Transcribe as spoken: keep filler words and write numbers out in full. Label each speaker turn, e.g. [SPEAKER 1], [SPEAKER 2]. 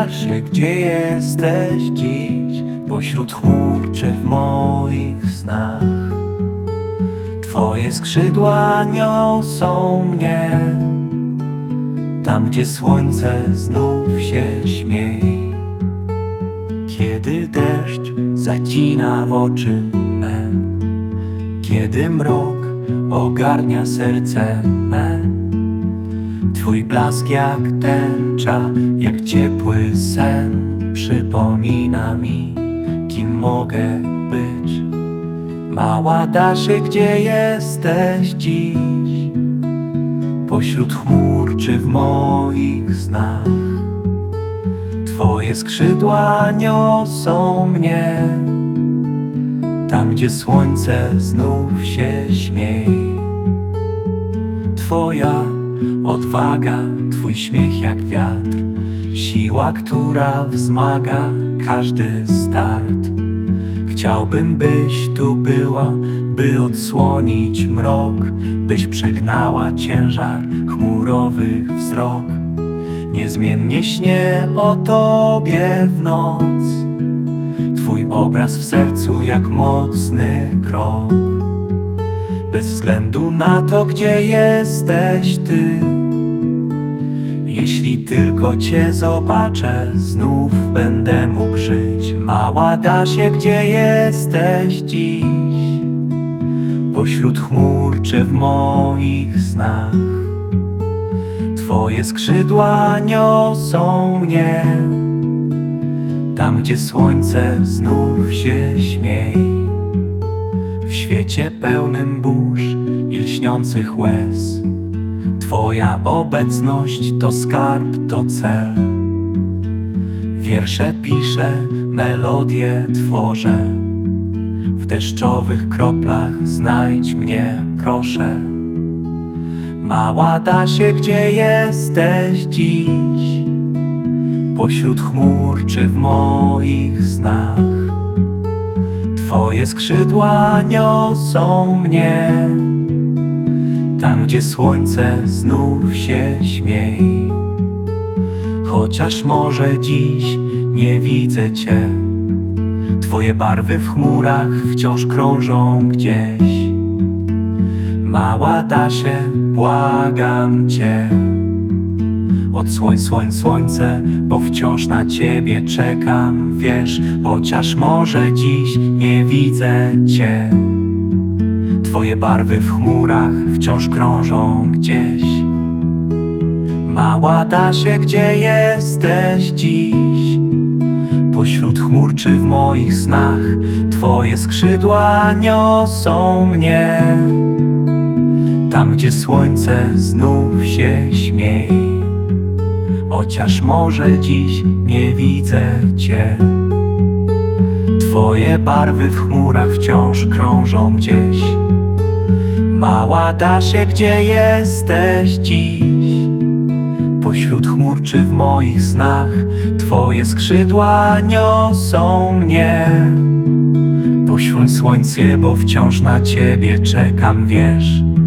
[SPEAKER 1] Dasie, gdzie jesteś dziś? Pośród chmur czy w moich snach? Twoje skrzydła niosą mnie tam, gdzie słońce znów się śmieje. Kiedy deszcz zacina w oczy me, kiedy mrok ogarnia serce me, Twój blask jak tęcza, jak ciepły sen przypomina mi, kim mogę być. Mała Dasie, gdzie jesteś dziś? Pośród chmur czy w moich snach? Twoje skrzydła niosą mnie tam, gdzie słońce znów się śmieje. Twoja odwaga, Twój śmiech jak wiatr, siła, która wzmaga każdy start. Chciałbym, byś tu była, by odsłonić mrok, byś przegnała ciężar chmurowych wzrok. Niezmiennie śnię o Tobie w noc, Twój obraz w sercu jak mocny krok. Bez względu na to, gdzie jesteś Ty, jeśli tylko Cię zobaczę, znów będę mógł żyć. Mała Dasie, gdzie jesteś dziś? Pośród chmur czy w moich snach? Twoje skrzydła niosą mnie tam, gdzie słońce znów się śmieje. W świecie pełnym burz i lśniących łez, Twoja obecność to skarb, to cel. Wiersze piszę, melodie tworzę, w deszczowych kroplach znajdź mnie, proszę. Mała Dasie, gdzie jesteś dziś? Pośród chmur czy w moich snach? Twoje skrzydła niosą mnie tam, gdzie słońce znów się śmieje. Chociaż może dziś nie widzę Cię, Twoje barwy w chmurach wciąż krążą gdzieś. Mała Dasie, błagam Cię, odsłoń słoń słońce, bo wciąż na Ciebie czekam. Wiesz, chociaż może dziś nie widzę Cię, Twoje barwy w chmurach wciąż krążą gdzieś. Mała Dasie, gdzie jesteś dziś? Pośród chmur czy w moich snach? Twoje skrzydła niosą mnie tam, gdzie słońce znów się śmieje. Chociaż może dziś nie widzę Cię, Twoje barwy w chmurach wciąż krążą gdzieś. Mała Dasie, gdzie jesteś dziś? Pośród chmur czy w moich snach? Twoje skrzydła niosą mnie. Pośród słońca, bo wciąż na Ciebie czekam, wiesz.